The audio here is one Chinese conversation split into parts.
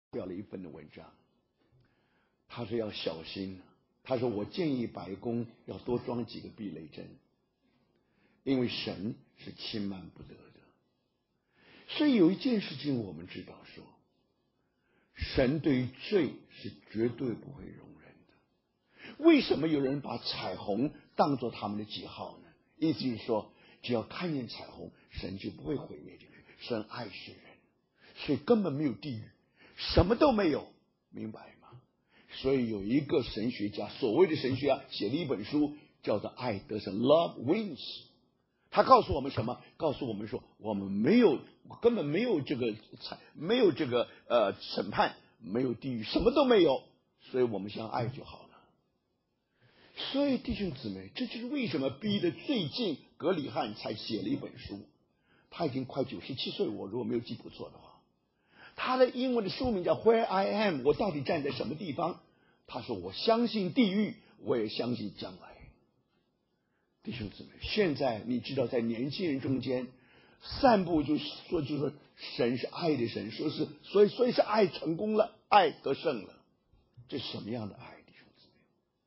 表了一份的文章，他说要小心，他说我建议白宫要多装几个避雷针，因为神是轻慢不得的。所以有一件事情我们知道说，神对于罪是绝对不会容忍的。为什么有人把彩虹当作他们的记号呢？意思是说，只要看见彩虹，神就不会毁灭这个人。神爱世人，所以根本没有地狱，什么都没有，明白吗？所以有一个神学家，所谓的神学家，写了一本书，叫做《爱得胜》（Love Wins）。他告诉我们什么？告诉我们说，我们根本没有这个审判，没有地狱，什么都没有，所以我们相爱就好了。所以弟兄姊妹，这就是为什么逼得最近葛理翰才写了一本书。他已经快97岁，我如果没有记不错的话。他的英文的书名叫 Where I Am， 我到底站在什么地方？他说我相信地狱，我也相信将来。弟兄姊妹，现在你知道在年轻人中间散布就是神是爱的神，所以是爱成功了，爱得胜了。这是什么样的爱，弟兄姊妹？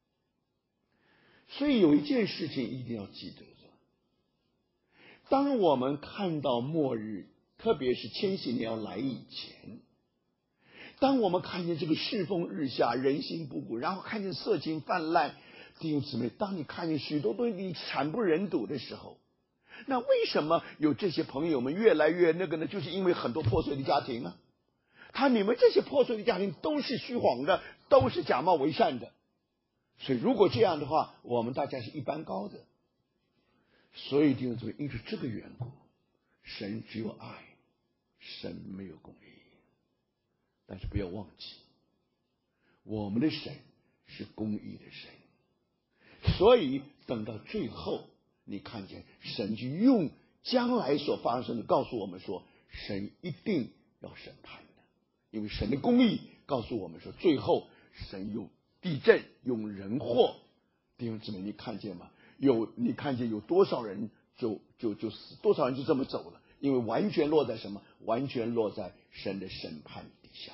所以有一件事情一定要记得的，当我们看到末日，特别是千禧年要来以前，当我们看见这个世风日下，人心不古，然后看见色情泛滥，弟兄姊妹，当你看见许多东西惨不忍睹的时候，那为什么有这些朋友们越来越那个呢？就是因为很多破碎的家庭啊，你们这些破碎的家庭都是虚晃的，都是假冒为善的。所以如果这样的话，我们大家是一般高的。所以弟兄姊妹，因着这个缘故，神只有爱，神没有公义。但是不要忘记，我们的神是公义的神。所以等到最后，你看见神就用将来所发生的告诉我们说，神一定要审判的。因为神的公义告诉我们说，最后神用地震，用人祸。弟兄姊妹，你看见吗？你看见有多少人就死，多少人就这么走了？因为完全落在什么？完全落在神的审判底下。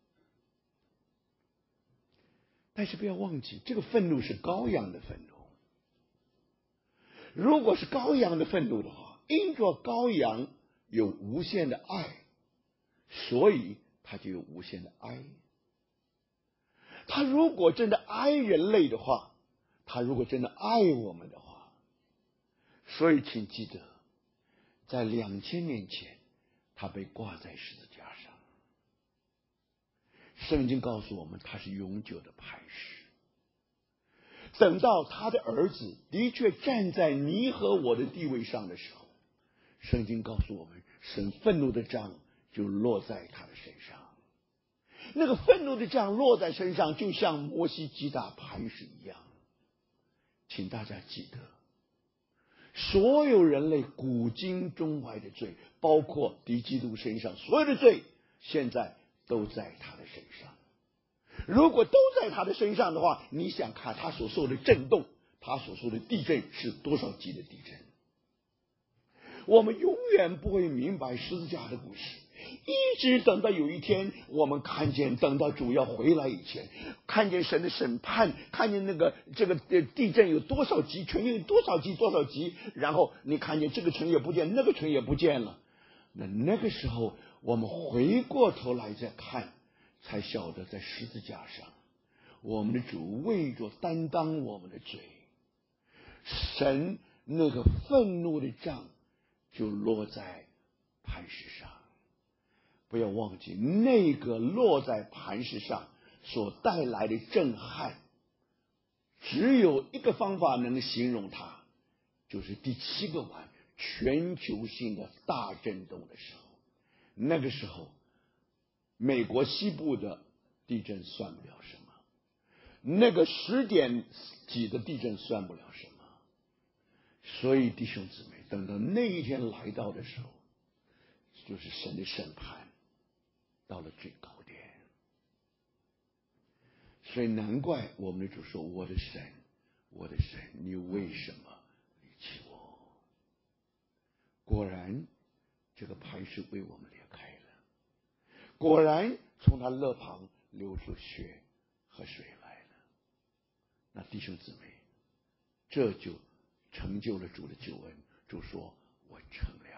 但是不要忘记，这个愤怒是羔羊的愤怒。如果是羔羊的愤怒的话，因着羔羊有无限的爱，所以他就有无限的哀。他如果真的爱人类的话，他如果真的爱我们的话，所以请记得，在2000年前，他被挂在十字架上。圣经告诉我们，他是永久的磐石。等到他的儿子的确站在你和我的地位上的时候，圣经告诉我们，神愤怒的杖就落在他的身上。那个愤怒的杖落在身上，就像摩西击打磐石一样。请大家记得，所有人类古今中外的罪，包括敌基督身上所有的罪，现在都在他的身上。如果都在他的身上的话，你想看他所受的震动，他所受的地震是多少级的地震？我们永远不会明白十字架的故事，一直等到有一天我们看见，等到主要回来以前，看见神的审判，看见这个地震有多少级，城有多少级，然后你看见这个城也不见，那个城也不见了。那个时候我们回过头来再看，才晓得在十字架上，我们的主为着担当我们的罪，神那个愤怒的杖就落在磐石上。不要忘记，那个落在磐石上所带来的震撼，只有一个方法能形容它，就是第7个晚全球性的大震动的时候。那个时候美国西部的地震算不了什么，那个10点几的地震算不了什么。所以弟兄姊妹，等到那一天来到的时候，就是神的审判到了最高点。所以难怪我们的主说，我的神，我的神，你为什么离弃我？果然这个磐石为我们裂开了，果然从他肋旁流出血和水来了。那弟兄姊妹，这就成就了主的救恩。主说：“我成了。”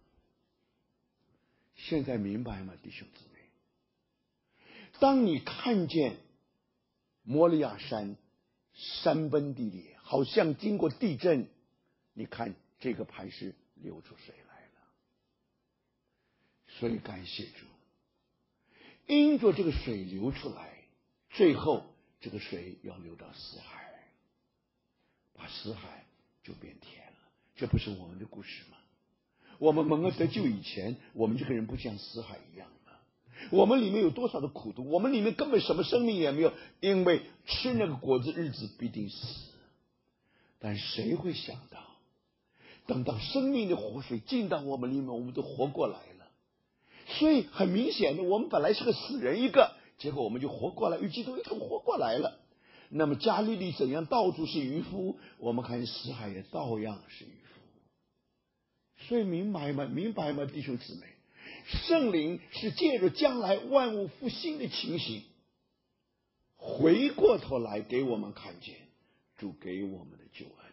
现在明白吗，弟兄姊妹？当你看见摩利亚山山崩地裂，好像经过地震，你看这个磐石流出水来了。所以感谢主，因着这个水流出来，最后这个水要流到死海，把死海就变甜了。这不是我们的故事吗？我们蒙恩得救以前，我们这个人不像死海一样的，我们里面有多少的苦毒，我们里面根本什么生命也没有，因为吃那个果子日子必定死。但谁会想到，等到生命的活水进到我们里面，我们都活过来了。所以很明显的，我们本来是个死人一个，结果我们就活过来，与基督一同活过来了。那么加利利怎样到处是渔夫，我们看死海也照样是渔夫。所以明白吗？弟兄姊妹，圣灵是借着将来万物复兴的情形，回过头来给我们看见主给我们的救恩。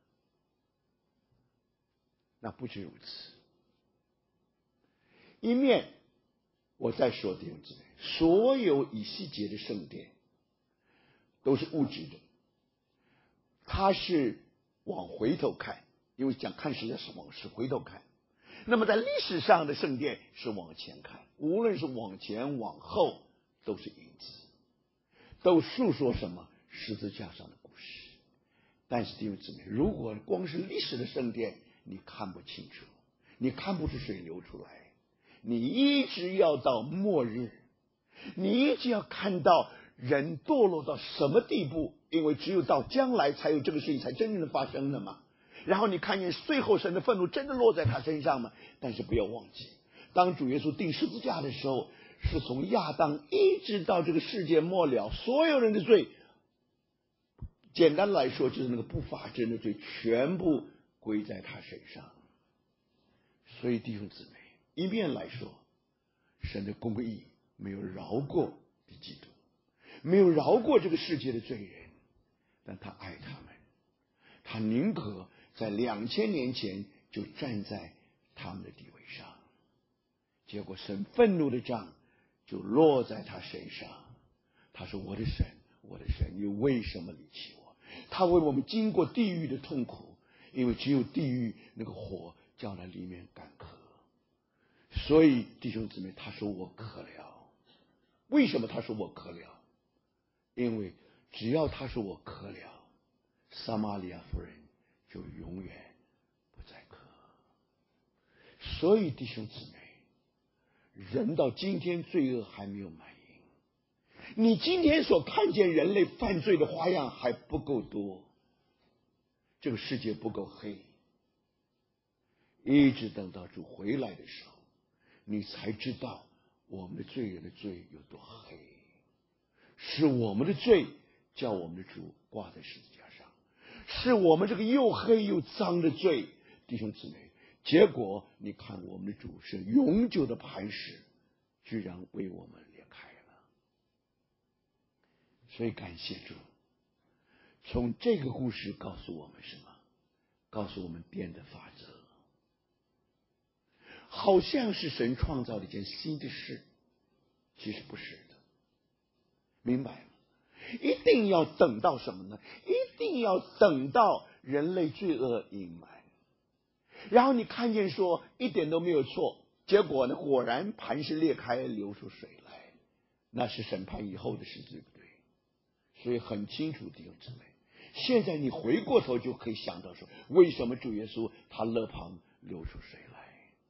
那不止如此，一面我再说，弟兄姊妹，所有以西结的圣殿都是物质的，它是往回头看，因为讲看世界是往事回头看。那么在历史上的圣殿是往前看，无论是往前往后都是影子，都诉说什么？十字架上的故事。但是弟兄姊妹，如果光是历史的圣殿，你看不清楚，你看不出水流出来，你一直要到末日，你一直要看到人堕落到什么地步，因为只有到将来才有这个事情才真正的发生了嘛。然后你看见最后神的愤怒真的落在他身上嘛？但是不要忘记，当主耶稣钉十字架的时候，是从亚当一直到这个世界末了，所有人的罪，简单来说就是那个不法之人的罪，全部归在他身上。所以弟兄姊妹，一面来说，神的公义没有饶过的基督，没有饶过这个世界的罪人，但他爱他们，他宁可在2000年前就站在他们的地位上。结果神愤怒的杖就落在他身上。他说：“我的神，我的神，你为什么离弃我？”他为我们经过地狱的痛苦，因为只有地狱那个火叫他里面干渴。所以弟兄姊妹，他说我渴了。为什么他说我渴了？因为只要他说我渴了，撒玛利亚妇人就永远不再渴。所以弟兄姊妹，人到今天罪恶还没有满盈，你今天所看见人类犯罪的花样还不够多，这个世界不够黑，一直等到主回来的时候，你才知道我们的罪人的罪有多黑，是我们的罪叫我们的主挂在十字架上，是我们这个又黑又脏的罪，弟兄姊妹，结果你看我们的主是永久的磐石，居然为我们裂开了。所以感谢主，从这个故事告诉我们什么？告诉我们变的法则，好像是神创造了一件新的事，其实不是的。明白吗？一定要等到什么呢？一定要等到人类罪恶隐瞒，然后你看见说一点都没有错，结果呢，果然磐石裂开，流出水来，那是审判以后的事，对不对？所以很清楚，弟兄姊妹，现在你回过头就可以想到说，为什么主耶稣他肋旁流出水来？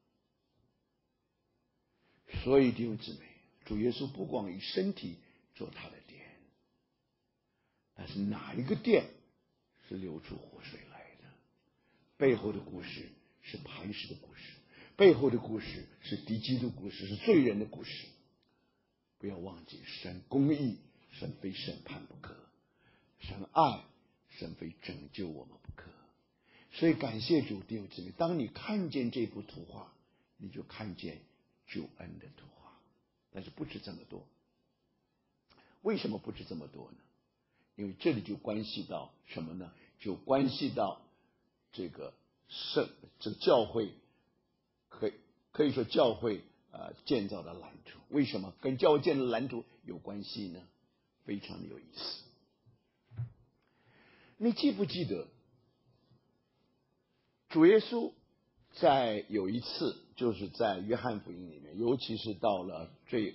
所以弟兄姊妹，主耶稣不光以身体做他的殿，但是哪一个殿是流出活水来的？背后的故事是磐石的故事，背后的故事是敌基督的故事，是罪人的故事。不要忘记，神公义，神非审判不可；神爱，神非拯救我们不可。所以感谢主，弟兄姊妹，当你看见这幅图画，你就看见救恩的图画。 但是不止这么多。为什么不止这么多呢？因为这里就关系到什么呢？就关系到这个教会可以说教会建造的蓝图。为什么跟教会建造的蓝图有关系呢？非常的有意思。你记不记得主耶稣在有一次，就是在约翰福音里面，尤其是到了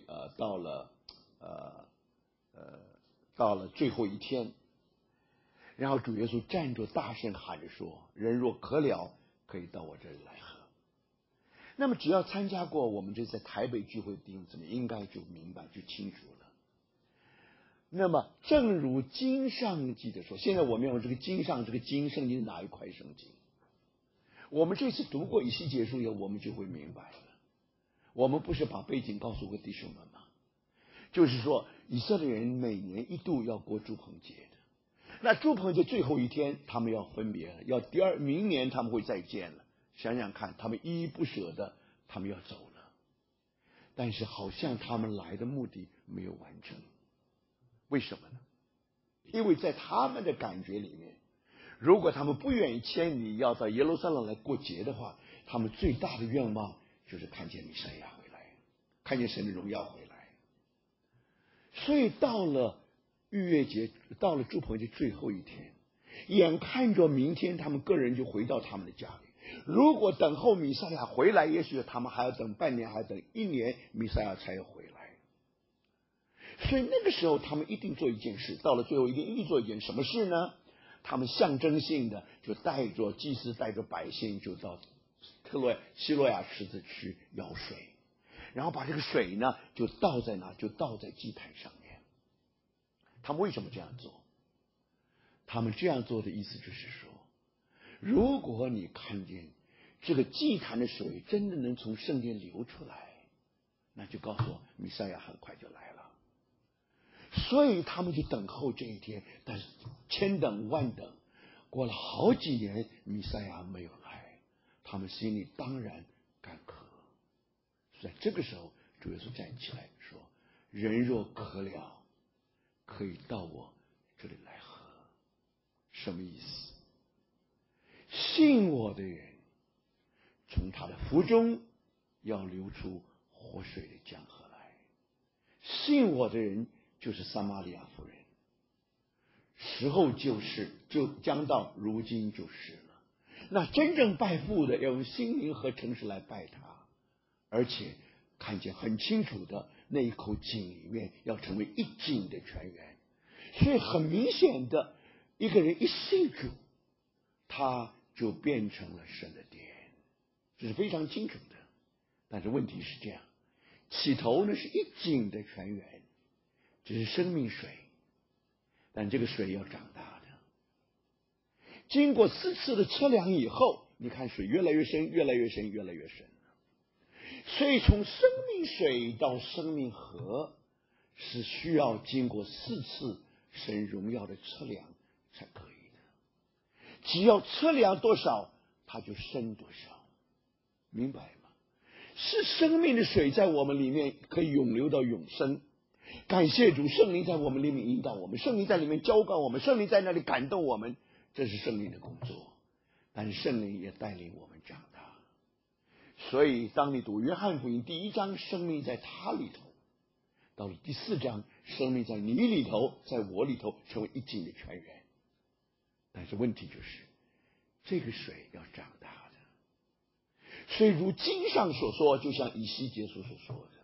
最后一天，然后主耶稣站着大声喊着说：“人若渴了，可以到我这里来喝。”那么只要参加过我们这在台北聚会的弟兄姊妹，应该就明白就清楚了。那么正如经上记着说，现在我们用这个经上，这个经圣经哪一块圣经？我们这次读过以西结书以后，我们就会明白了。我们不是把背景告诉过弟兄们吗？就是说以色列人每年一度要过住棚节的，那住棚节最后一天他们要分别了，明年他们会再见了。想想看，他们依依不舍的，他们要走了，但是好像他们来的目的没有完成。为什么呢？因为在他们的感觉里面，如果他们不愿意千里要到耶路撒冷来过节的话，他们最大的愿望就是看见弥赛亚回来，看见神的荣耀回来。所以到了逾越节，到了住棚节最后一天，眼看着明天他们个人就回到他们的家里。如果等候弥赛亚回来，也许他们还要等半年，还要等1年，弥赛亚才要回来。所以那个时候他们一定做一件事，到了最后一定做一件什么事呢？他们象征性的就带着祭司带着百姓就到希罗亚池子去舀水，然后把这个水呢就倒在哪？就倒在祭坛上面。他们为什么这样做？他们这样做的意思就是说，如果你看见这个祭坛的水真的能从圣殿流出来，那就告诉我弥赛亚很快就来了。所以他们就等候这一天，但是千等万等，过了好几年，弥赛亚没有来，他们心里当然干渴。在这个时候，主耶稣站起来说：“人若渴了，可以到我这里来喝。”什么意思？信我的人，从他的腹中要流出活水的江河来。信我的人就是撒玛利亚妇人，时候就将到，如今就是了。那真正拜父的要用心灵和诚实来拜他，而且看见很清楚的那一口井里面要成为一井的泉源。所以很明显的，一个人一信主，他就变成了神的殿，这是非常清楚的。但是问题是这样，起头呢是一井的泉源，这是生命水，但这个水要长大的。经过4次的测量以后，你看水越来越深，越来越深，越来越深。所以从生命水到生命河，是需要经过4次神荣耀的测量才可以的。只要测量多少，它就深多少，明白吗？是生命的水在我们里面可以永流到永生。感谢主，圣灵在我们里面引导我们，圣灵在里面浇灌我们，圣灵在那里感动我们，这是圣灵的工作。但是圣灵也带领我们长大。所以当你读约翰福音第1章，生命在他里头，到了第4章，生命在你里头，在我里头，成为一井的泉源。但是问题就是，这个水要长大的。所以如经上所说，就像以西结书所说的，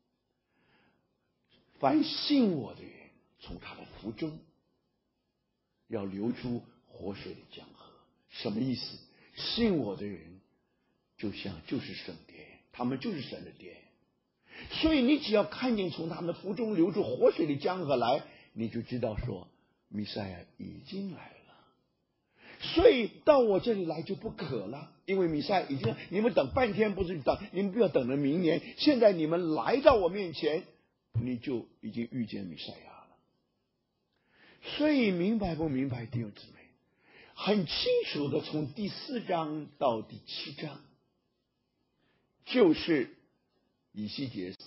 凡信我的人，从他的腹中要流出活水的江河。什么意思？信我的人就是圣殿，他们就是神的殿。所以你只要看见从他们的腹中流出活水的江河来，你就知道说弥赛亚已经来了。所以到我这里来就不渴了，因为弥赛亚已经，你们等半天不是等，你们不要等到明年，现在你们来到我面前，你就已经遇见弥赛亚了。所以明白不明白，弟兄姊妹？很清楚的，从第4章到第7章，就是以西结